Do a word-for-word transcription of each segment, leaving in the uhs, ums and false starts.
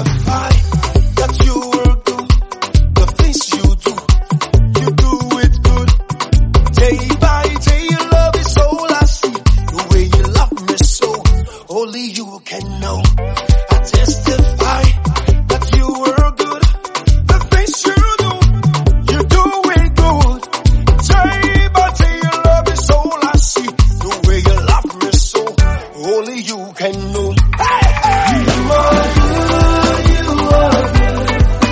testify that you were good. The things you do, you do it good. Day by day, your love is all I see. The way you love me so, only you can know. I testify that you were good. The things you do, you do it good. Day by day, your love is all I see. The way you love me so, only you can know. Hey, hey. You are good, you are good.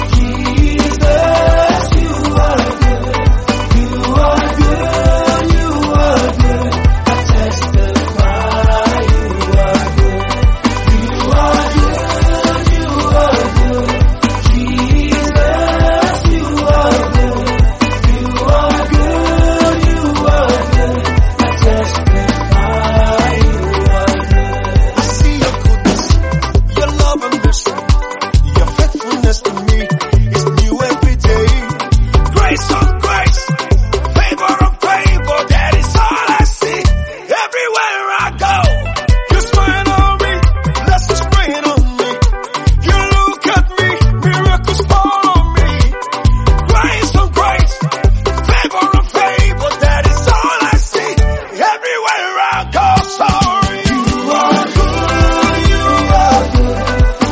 Jesus, you are good. You are good, you are good. I testify you are good. You are good, you are good. Jesus, you are good. You are good, you are good. I testify you are good. I see your goodness, your love and mercy, your faithfulness to me is new every day. Grace on grace, favor on favor, that is all I see. Everywhere I go, you smile on me, blessings rain on me. You look at me, miracles fall on me. Grace on grace, favor on favor, that is all I see. Everywhere I go, sorry. You are good, you are good.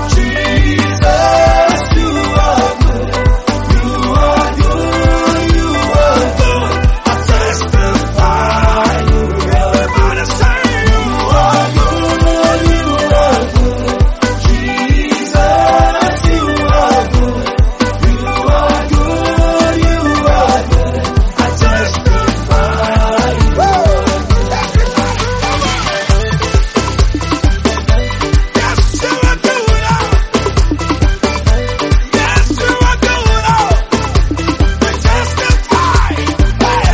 Jesus, you are good. You are good, you are good. I testify you are good. Everybody say you are good, you are good. Jesus, you are good. You are good, you are good. I testify you are good. Yes, you are good, oh. Yes, you are good, oh. We testify. Hey, hey.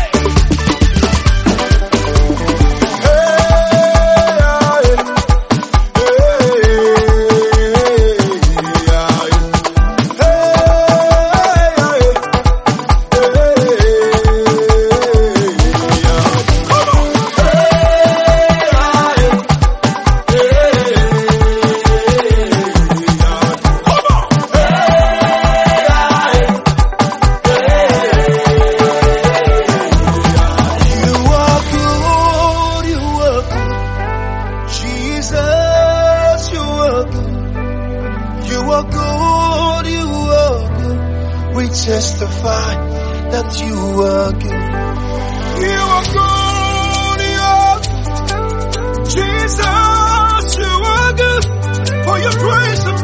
You are good, you are good. Jesus, you are good. You are good, you are good. We testify that you are good. You are good, you are good. Jesus, you are good. For your grace and